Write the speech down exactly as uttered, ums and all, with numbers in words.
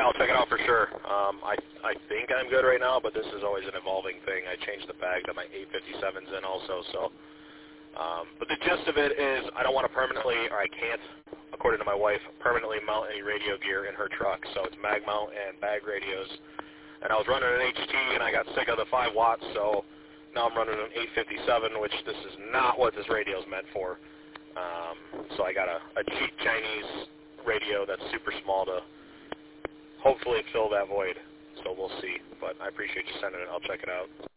I'll check it out for sure. Um, I I think I'm good right now, but this is always an evolving thing. I changed the bag that my eight fifty-sevens in also, so. Um, but the gist of it is I don't want to permanently, or I can't, according to my wife, permanently mount any radio gear in her truck. So it's mag mount and bag radios. And I was running an H T, and I got sick of the five watts, so now I'm running an eight fifty-seven, which this is not what this radio is meant for. Um, so I got a, a cheap Chinese radio that's super small to hopefully fill that void. So we'll see. But I appreciate you sending it. I'll check it out.